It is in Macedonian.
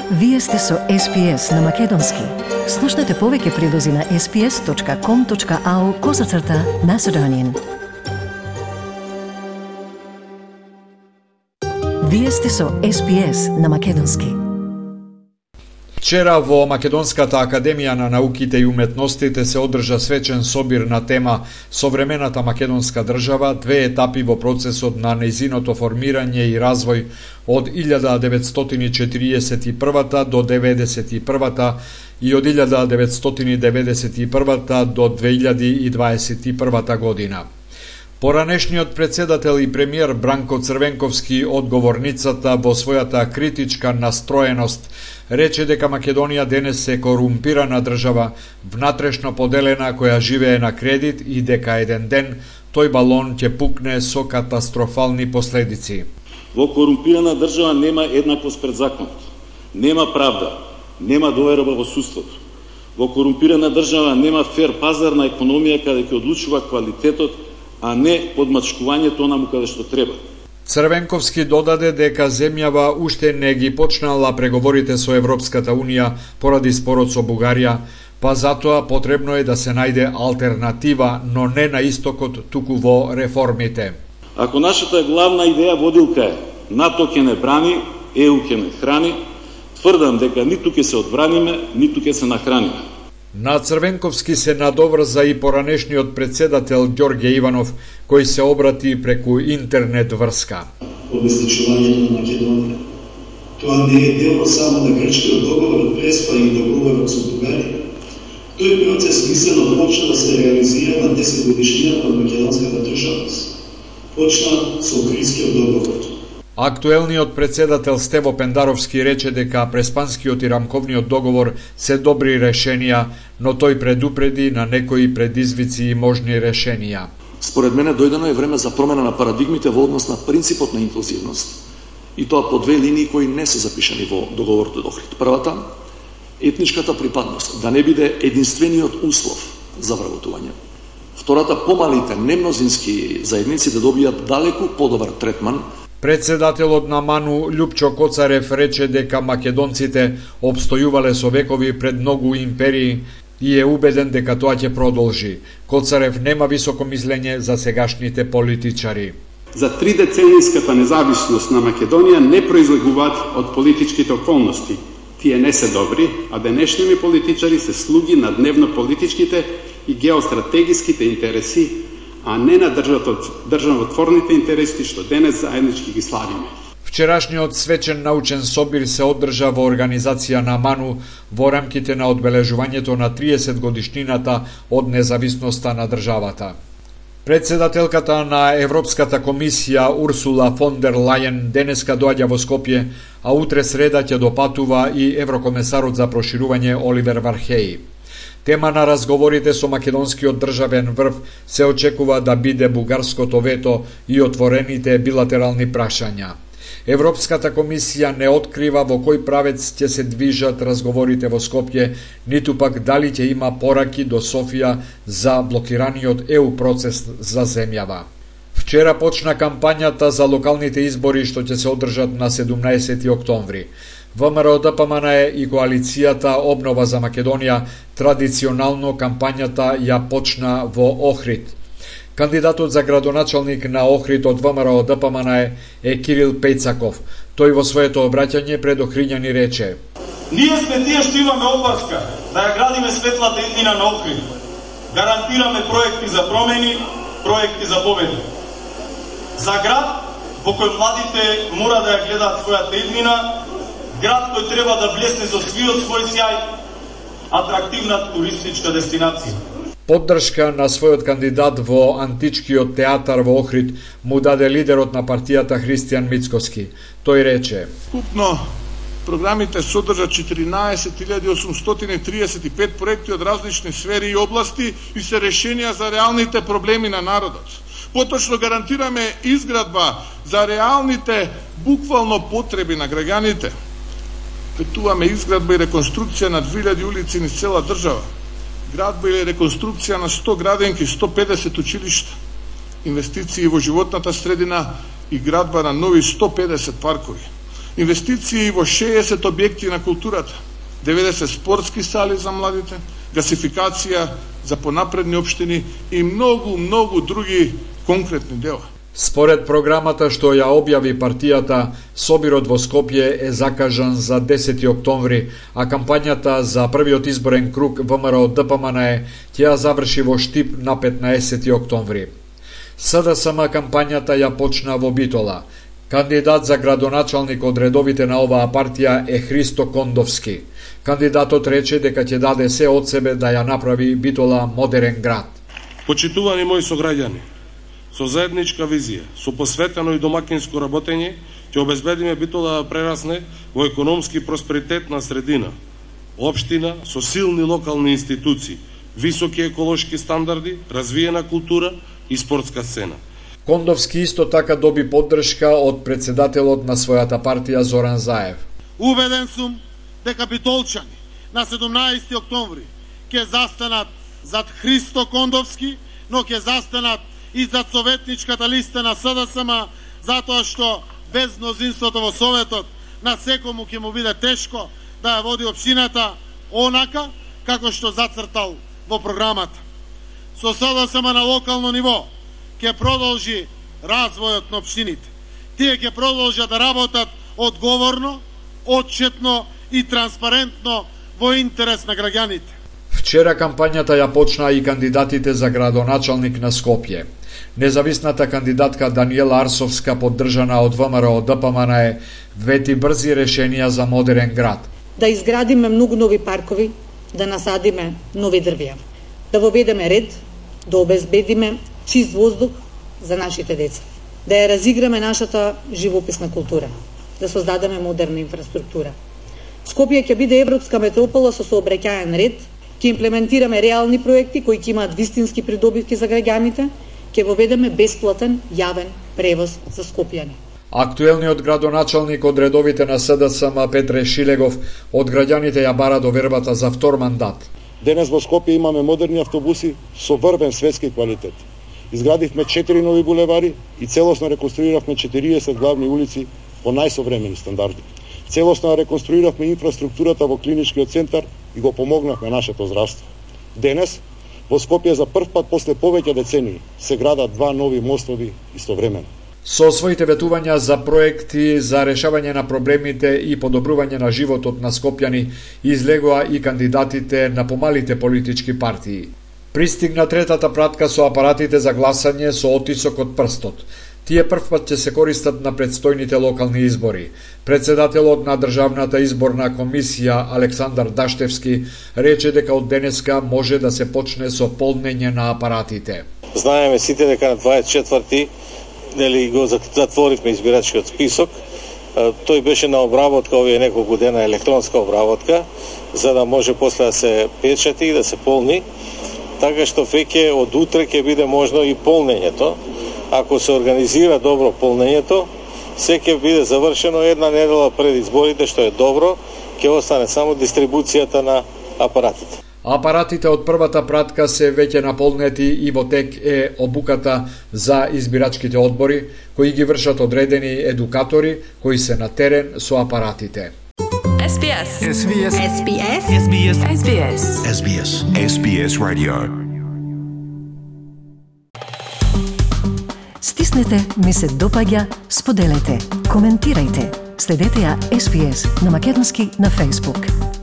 Вие сте со SPS на Македонски. Слушнете повеќе прилози на sps.com.au/Macedonian. Вие сте со SPS на Македонски. Вчера во Македонската академија на науките и уметностите се одржа свечен собир на тема Современата македонска држава, две етапи во процесот на нејзиното формирање и развој од 1941 до 1991 и од 1991 до 2021 година. Поранешниот председател и премиер Бранко Црвенковски од говорницата во својата критичка настроеност рече дека Македонија денес е корумпирана држава, внатрешно поделена која живее на кредит и дека еден ден тој балон ќе пукне со катастрофални последици. Во корумпирана држава нема еднаквост пред законот, нема правда, нема доверба во судството. Во корумпирана држава нема фер пазарна економија каде ќе одлучува квалитетот, а не подмачкувањето онаму каде што треба. Црвенковски додаде дека земјава уште не ги почнала преговорите со Европската Унија поради спорот со Бугарија, па затоа потребно е да се најде алтернатива, но не на истокот, туку во реформите. Ако нашата главна идеја водилка е НАТО ќе не брани, ЕУ ќе не храни, тврдам дека ниту ќе се одбраниме, ниту ќе се нахраниме. На Црвенковски се надоврза и поранешниот председател Ѓорѓе Иванов, кој се обрати преку интернет врска. Обезличувањето на Македонија. Тоа не е дело само на грчкиот договор од Преспа и договорот со Бугарија. Тој процес мислено почна да се реализира на 10 годишнината од македонската државност. Почна со Охридскиот договор. Актуелниот председател Стево Пендаровски рече дека Преспанскиот и Рамковниот договор се добри решенија, но тој предупреди на некои предизвици и можни решенија. Според мене дојдено е време за промена на парадигмите во однос на принципот на инклузивност. И тоа по две линии кои не се запишани во договорот од Охрид. Првата, етничката припадност да не биде единствениот услов за вработување. Втората, помалите немнозински заедници да добијат далеку подобар третман. Председателот на МАНУ Љупчо Коцарев рече дека македонците обстојувале со векови пред многу империи и е убеден дека тоа ќе продолжи. Коцарев нема високо мислење за сегашните политичари. За 3 деценијската независност на Македонија не произлегуваат од политичките околности. Тие не се добри, а денешните политичари се слуги на дневно-политичките и геостратегиските интереси, а не на државотворните интереси што денес заеднички ги славиме. Вчерашниот свечен научен собир се одржа во организација на МАНУ во рамките на одбележувањето на 30 годишнината од независноста на државата. Председателката на Европската комисија Урсула фон дер Лајен денеска доаѓа во Скопје, а утре среда ќе допатува и еврокомесарот за проширување Оливер Вархеи. Тема на разговорите со македонскиот државен врв се очекува да биде бугарското вето и отворените билатерални прашања. Европската комисија не открива во кој правец ќе се движат разговорите во Скопје, ниту пак дали ќе има пораки до Софија за блокираниот ЕУ процес за земјава. Вчера почна кампањата за локалните избори што ќе се одржат на 17 октомври. ВМРО-ДПМН и коалицијата Обнова за Македонија традиционално кампањата ја почна во Охрид. Кандидатот за градоначалник на Охрид од ВМРО-ДПМН е Кирил Пејцаков. Тој во своето обраќање пред Охриѓани рече: Ние сме тие што имаме опаска да ја градиме светлата иднина на Охрид. Гарантираме проекти за промени, проекти за победи. За град во кој младите мора да ја гледаат својата иднина, град кој треба да блесне со свиот свој сјај, атрактивна туристичка дестинација. Поддршка на својот кандидат во античкиот театар во Охрид му даде лидерот на партијата Христијан Мицкоски. Тој рече: Купно програмите содржат 14.835 проекти од различни сфери и области и се решенија за реалните проблеми на народот. Поточно гарантираме изградба за реалните буквално потреби на граѓаните. Претуваме изградба и реконструкција на 2000 улици низ цела држава. Градба или реконструкција на 100 граденки, 150 училишта. Инвестиции во животната средина и градба на нови 150 паркови. Инвестиции во 60 објекти на културата, 90 спортски сали за младите, гасификација за понапредни општини и многу други конкретни дела. Според програмата што ја објави партијата, собирот во Скопје е закажан за 10 октомври, а кампањата за првиот изборен круг ВМРО ДПМН ќе ја заврши во Штип на 15 октомври. СДСМ кампањата ја почна во Битола. Кандидат за градоначалник од редовите на оваа партија е Христо Кондовски. Кандидатот рече дека ќе даде се од себе да ја направи Битола модерен град. Почитувани мои сограѓани, со заедничка визија, со посветено и домакинско работење, ќе обезбедиме Битола да прерасне во економски просперитетна средина, општина со силни локални институции, високи еколошки стандарди, развиена култура и спортска сцена. Кондовски исто така доби поддршка од председателот на својата партија Зоран Заев. Убеден сум дека битолчани на 17 октомври ќе застанат зад Христо Кондовски, но ќе застанат и зад советничката листа на СДСМ, затоа што без мнозинството во Советот на секому ќе му биде тешко да ја води општината онака како што зацртал во програмата. Со СДСМ на локално ниво ќе продолжи развојот на општините. Тие ќе продолжат да работат одговорно, отчетно и транспарентно во интерес на граѓаните. Вчера кампањата ја почна и кандидатите за градоначалник на Скопје. Независната кандидатка Даниела Арсовска, поддржана од ВМРО ДПМН, вети брзи решенија за модерен град. Да изградиме многу нови паркови, да насадиме нови дрвја, да воведеме ред, да обезбедиме чист воздух за нашите деца, да ја разиграме нашата живописна култура, да создадеме модерна инфраструктура. Скопје ќе биде европска метропола со сообраќаен ред, ќе имплементираме реални проекти кои ќе имаат вистински придобивки за граѓаните, ќе воведеме бесплатен јавен превоз за скопјани. Актуелниот градоначалник од редовите на СДСМ Петре Шилегов од граѓаните ја бара довербата за втор мандат. Денес во Скопје имаме модерни автобуси со врвен светски квалитет. Изградивме 4 нови булевари и целосно реконструиравме 40 главни улици по најсовремени стандарди. Целосно реконструиравме инфраструктурата во клиничкиот центар и го помогнавме нашето здравство. Денес, во Скопје за прв пат после повеќе децении се градат 2 нови мостови истовремено. Со своите ветувања за проекти за решавање на проблемите и подобрување на животот на скопјани излегоа и кандидатите на помалите политички партии. Пристигна третата пратка со апаратите за гласање со отисок од прстот. Тие првпат ќе се користат на предстојните локални избори. Председателот на Државната изборна комисија Александар Даштевски рече дека од денеска може да се почне со полнење на апаратите. Знаеме сите дека на 24-ти го затворивме избирачкиот список. Тој беше на обработка овие неколку дена, електронска обработка, за да може после да се печати и да се полни. Така што веќе од утре ќе биде можно и полнењето. Ако се организира добро полнењето, се ќе биде завршено една недела пред изборите, што е добро, ќе остане само дистрибуцијата на апаратите. Апаратите од првата пратка се веќе наполнети и во тек е обуката за избирачките одбори, кои ги вршат одредени едукатори кои се на терен со апаратите. SBS. SBS. SBS. SBS. SBS. SBS. SBS Radio. Стиснете, ми се допаѓа, споделете, коментирајте. Следете ја SBS на македонски на Facebook.